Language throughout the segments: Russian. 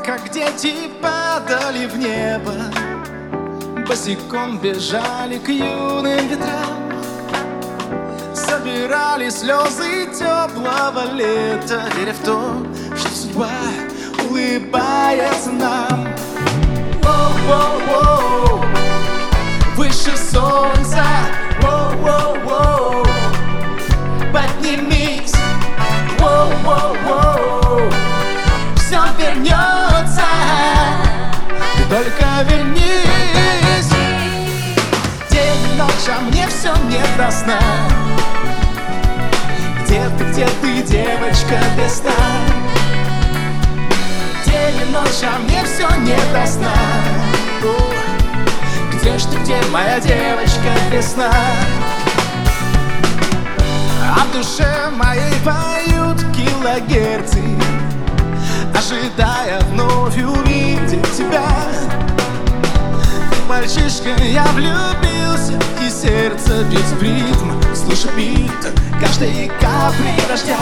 как дети падали в небо, босиком бежали к юным ветрам, собирали слезы теплого лета, веря в то, что судьба улыбается нам. Воу-воу-воу, выше солнца, воу-воу-воу, поднимись, воу-воу-воу, все вернется, ты только вернись. День и ночь, а мне все не до сна. Где ты, девочка, без сна? День и ночь, а мне все не до сна. Где ж ты, где моя девочка без сна? А в душе моей поют килогерцы, ожидая вновь увидеть тебя. Мальчишка, я влюбился, и сердце бьется в ритм, слышу бит каждой капли дождя.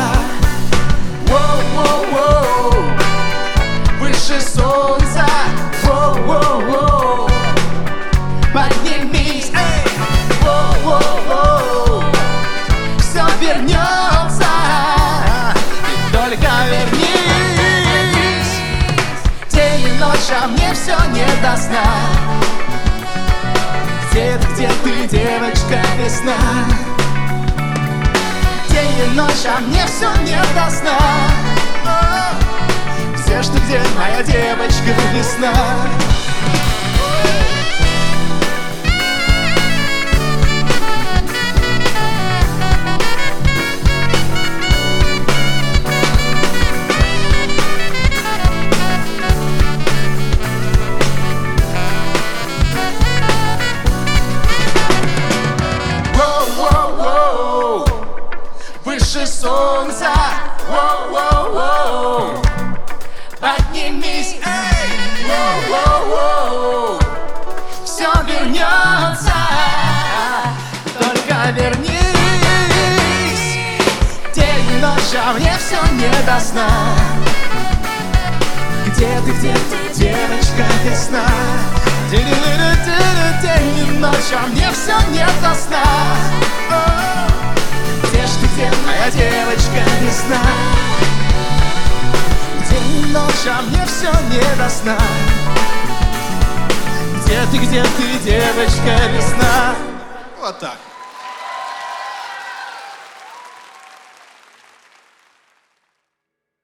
Воу-воу-воу, выше солнца, воу-воу-воу, поднимись, эй, воу-воу-воу, все вернется, и только вернись. День и ночь, а мне все не до сна. Где ты, девочка, весна? День и ночь, а мне все не до сна. Где ж ты, где моя девочка, весна? Выше солнца, воу-воу-воу, поднимись, эй, воу-воу-воу, все вернется, только вернись. День и ночь, а мне все не до сна. Где ты, девочка, весна? День и ночь, а мне все не до сна. Где моя девочка весна? День и ночь, а мне все не до сна. Где ты, девочка весна? Вот так.